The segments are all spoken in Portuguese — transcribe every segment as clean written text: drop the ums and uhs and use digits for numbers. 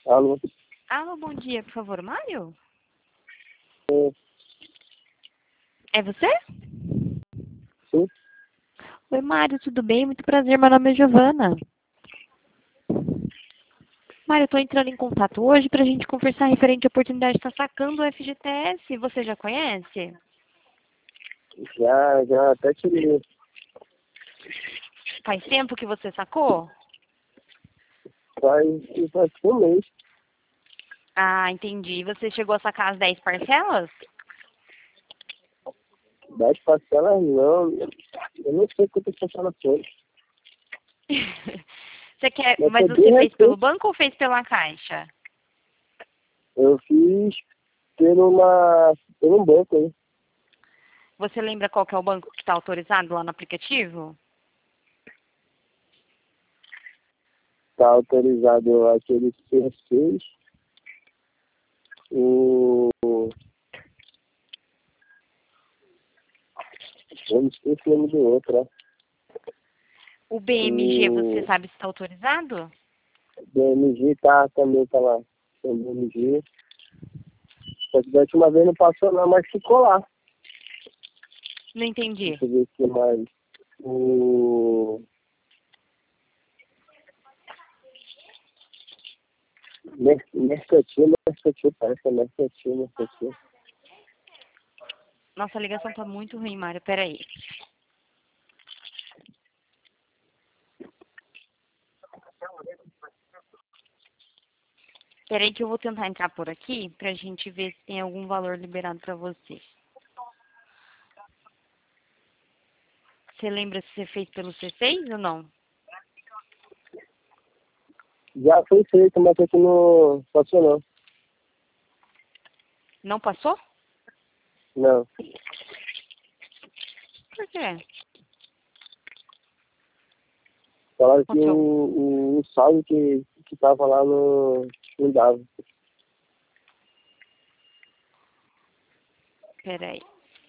Alô? Alô, bom dia, por favor, Mário? É, É você? sim? Oi, Mário, tudo bem? Muito prazer, meu nome é Giovana. Mário, eu tô entrando em contato hoje pra gente conversar referente à oportunidade de estar sacando o FGTS. Você já conhece? Já até tirei. Faz tempo que você sacou? Faz, faz um mês. Ah, entendi. Você chegou a sacar as 10 parcelas? 10 parcelas não. Eu não sei quantas parcelas foi. Você quer, Mas mas foi bem você fez pelo recente. banco ou fez pela Caixa? Eu fiz por um banco aí. Você lembra qual que é o banco que está autorizado lá no aplicativo? Tá autorizado aquele C6. O... Eu não esqueci o nome do outro, ó. O BMG, você O sabe se está autorizado? BMG também tá lá. Tem o BMG. Só que da última vez não passou não, mas ficou lá. Não entendi. Deixa eu ver o que mais. O Mercantil, parece que é Mercantil. Nossa, a ligação tá muito ruim, Mário. Peraí. Peraí que eu vou tentar entrar por aqui pra gente ver se tem algum valor liberado pra você. Você lembra se você fez pelo C6 ou não? Já foi feito, mas aqui não passou não. Não passou? Não. Por quê? Falaram que Aconteceu algum... o saldo que tava lá não dava. Peraí.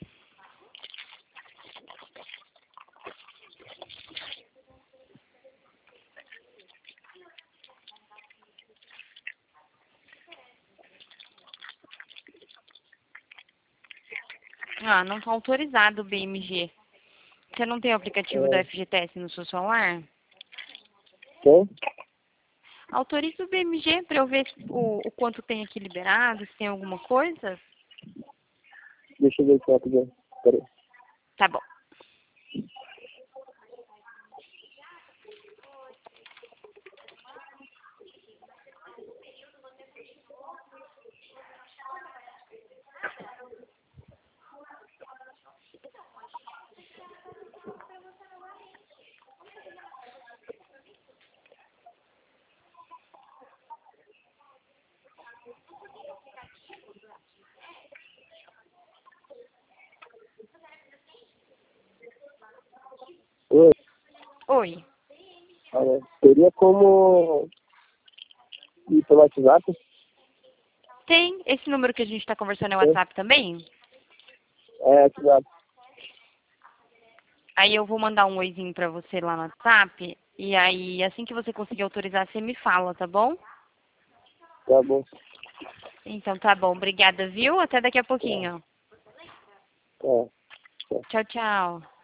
Ah, não tá autorizado o BMG. Você não tem o aplicativo da É, FGTS no seu celular? tem? Autoriza o BMG pra eu ver o quanto tem aqui liberado, se tem alguma coisa? Deixa eu ver aqui rapidinho. Peraí. Tá bom. Oi, Oi. teria como ir pelo WhatsApp? Tem esse número que a gente tá conversando é o Tem? WhatsApp também? É, WhatsApp. Aí eu vou mandar um oizinho pra você lá no WhatsApp. E aí, assim que você conseguir autorizar, você me fala, tá bom? Tá bom. Então tá bom. Obrigada, viu? Até daqui a Tá. pouquinho. Tá. Tchau, tchau.